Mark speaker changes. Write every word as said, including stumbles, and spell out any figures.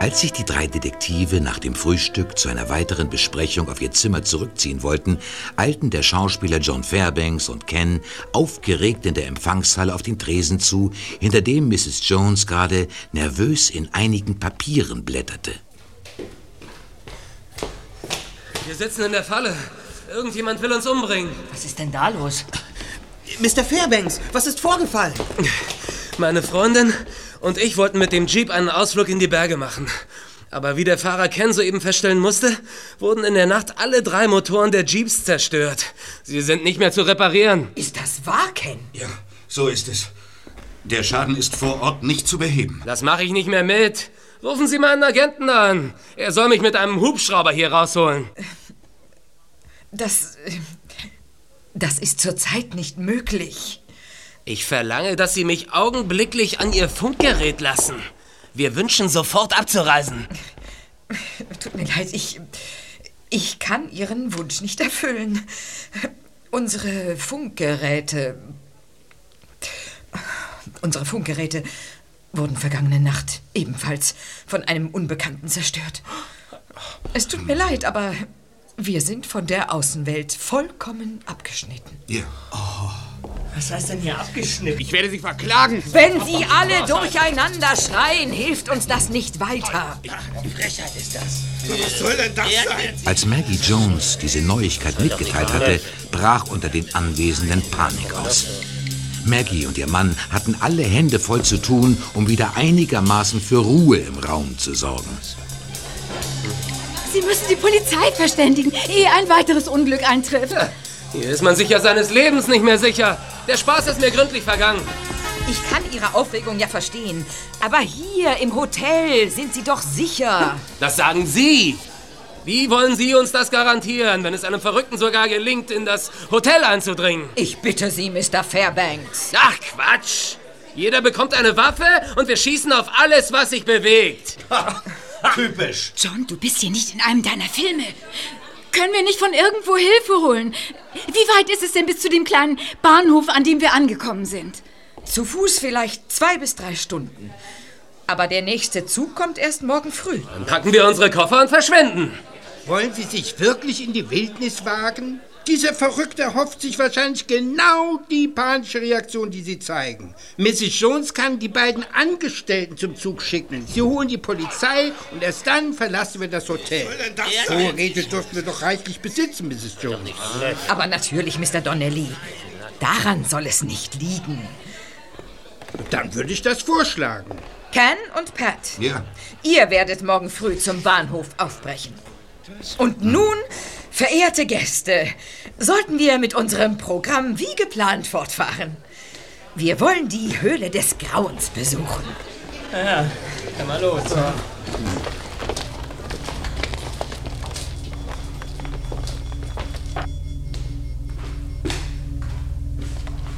Speaker 1: Als sich die drei Detektive nach dem Frühstück zu einer weiteren Besprechung auf ihr Zimmer zurückziehen wollten, eilten der Schauspieler John Fairbanks und Ken aufgeregt in der Empfangshalle auf den Tresen zu, hinter dem Misses Jones gerade nervös in einigen Papieren blätterte.
Speaker 2: Wir sitzen in der Falle. Irgendjemand will uns umbringen.
Speaker 3: Was ist denn da los?
Speaker 4: Mister Fairbanks, was ist vorgefallen?
Speaker 2: Meine Freundin und ich wollten mit dem Jeep einen Ausflug in die Berge machen. Aber wie der Fahrer Ken soeben feststellen musste, wurden in der Nacht alle drei Motoren der Jeeps zerstört. Sie sind nicht mehr zu reparieren.
Speaker 3: Ist das wahr, Ken?
Speaker 5: Ja, so ist es. Der Schaden ist vor Ort nicht zu beheben.
Speaker 2: Das mache ich nicht mehr mit. Rufen Sie meinen Agenten an. Er soll mich mit einem Hubschrauber hier rausholen.
Speaker 3: Das... Das ist zurzeit nicht möglich.
Speaker 2: Ich verlange, dass Sie mich augenblicklich an Ihr Funkgerät lassen. Wir wünschen, sofort abzureisen.
Speaker 3: Tut mir leid, ich... Ich kann Ihren Wunsch nicht erfüllen. Unsere Funkgeräte... Unsere Funkgeräte wurden vergangene Nacht ebenfalls von einem Unbekannten zerstört. Es tut mir leid, aber wir sind von der Außenwelt vollkommen abgeschnitten.
Speaker 5: Ja.
Speaker 4: Oh. Was heißt denn hier abgeschnitten?
Speaker 6: Ich werde Sie verklagen.
Speaker 3: Wenn Sie alle durcheinander schreien, hilft uns das nicht weiter.
Speaker 4: Die Frechheit ist das.
Speaker 6: Was soll denn das sein?
Speaker 1: Als Maggie Jones diese Neuigkeit mitgeteilt hatte, brach unter den Anwesenden Panik aus. Maggie und ihr Mann hatten alle Hände voll zu tun, um wieder einigermaßen für Ruhe im Raum zu sorgen.
Speaker 7: Sie müssen die Polizei verständigen, ehe ein weiteres Unglück eintrifft.
Speaker 2: Ja, hier ist man sich ja seines Lebens nicht mehr sicher. Der Spaß ist mir gründlich vergangen.
Speaker 3: Ich kann Ihre Aufregung ja verstehen, aber hier im Hotel sind Sie doch sicher.
Speaker 2: Das sagen Sie. Wie wollen Sie uns das garantieren, wenn es einem Verrückten sogar gelingt, in das Hotel einzudringen?
Speaker 3: Ich bitte Sie, Mister Fairbanks.
Speaker 2: Ach, Quatsch. Jeder bekommt eine Waffe und wir schießen auf alles, was sich bewegt.
Speaker 5: Typisch.
Speaker 7: John, du bist hier nicht in einem deiner Filme. Können wir nicht von irgendwo Hilfe holen? Wie weit ist es denn bis zu dem kleinen Bahnhof, an dem wir angekommen sind?
Speaker 3: Zu Fuß vielleicht zwei bis drei Stunden. Aber der nächste Zug kommt erst morgen früh.
Speaker 2: Dann packen wir unsere Koffer und verschwinden.
Speaker 6: Wollen Sie sich wirklich in die Wildnis wagen? Dieser Verrückte hofft sich wahrscheinlich genau die panische Reaktion, die Sie zeigen. Misses Jones kann die beiden Angestellten zum Zug schicken. Sie holen die Polizei und erst dann verlassen wir das Hotel. Theoretisch dürften wir doch reichlich besitzen, Misses Jones.
Speaker 3: Aber natürlich, Mister Donnelly. Daran soll es nicht liegen.
Speaker 6: Dann würde ich das vorschlagen.
Speaker 3: Ken und Pat.
Speaker 5: Ja.
Speaker 3: Ihr werdet morgen früh zum Bahnhof aufbrechen. Und nun, verehrte Gäste, sollten wir mit unserem Programm wie geplant fortfahren. Wir wollen die Höhle des Grauens besuchen.
Speaker 2: Ja, kann mal los.